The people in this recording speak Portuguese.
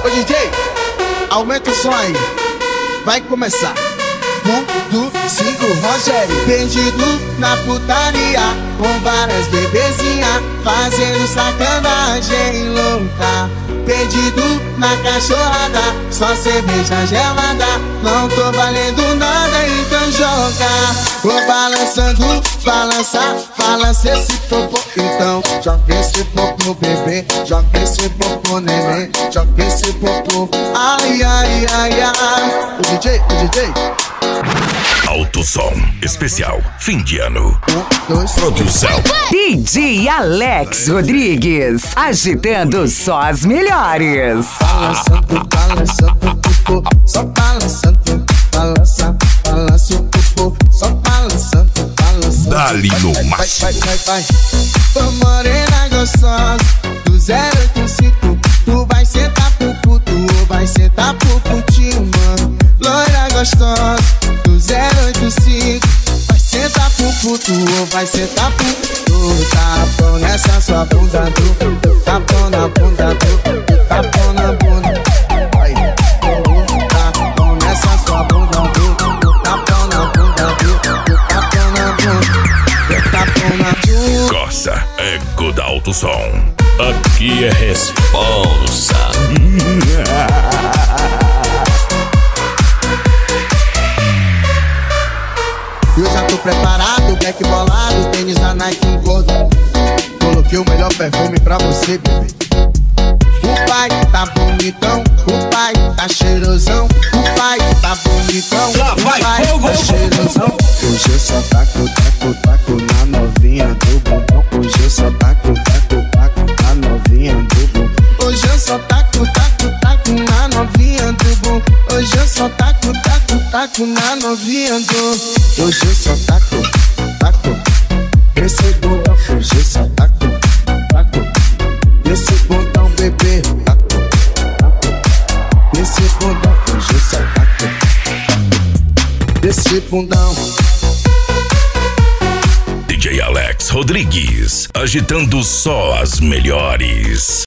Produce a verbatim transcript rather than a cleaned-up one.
Ô D J, aumenta o som aí. Vai começar. Um, dois, cinco, Rogério. Perdido na putaria, com várias bebezinhas, fazendo sacanagem louca. Perdido na cachorrada, só cerveja gelada. Não tô valendo nada, então joga. Vou balançando, balançar, balança esse popô. Então joga esse popô, bebê. Joga esse popô, neném. Joga esse popô. Ai, ai, ai, ai. O D J, o D J. Alto Som Especial Fim de Ano. Um, dois, Produção D J Alex Rodrigues, agitando só as melhores. Balançando, balançando o popô, só balançando, balança, balança o popô, só balançando, balançando. Dali no vai, máximo. vai, vai, vai, vai. Ô morena gostosa, do zero oito cinco, tu vai sentar pro puto ou vai sentar pro putinho, mano. Loira gostosa, do zero oito cinco, vai sentar pro puto ou vai sentar pro puto. Tapão nessa sua bunda do, tapão na bunda do, tapão na bunda. Aí, tapão nessa sua bunda do, tapão na bunda do, tapão na bunda, tapão na bunda. Coça, ego da Alto Som. Aqui é responsa. Eu já tô preparado, black bolado, tênis da Nike em gordo. Coloquei o melhor perfume pra você, bebê. O pai tá bonitão, o pai tá cheirosão. O pai tá bonitão, o pai tá cheirosão. Hoje eu só taco, taco, taco na novinha do bumbum. Hoje eu só taco, taco, taco na novinha do bumbum. Hoje eu só taco, taco, taco na novinha do bumbum. Hoje eu só taco, taco, taco na novinha do. Hoje eu só taco, taco, esse bundão. Hoje eu só taco, taco, esse bundão, bebê. Taco, taco, esse bundão. Hoje eu só taco, taco, esse bundão. D J Alex Rodrigues, agitando só as melhores.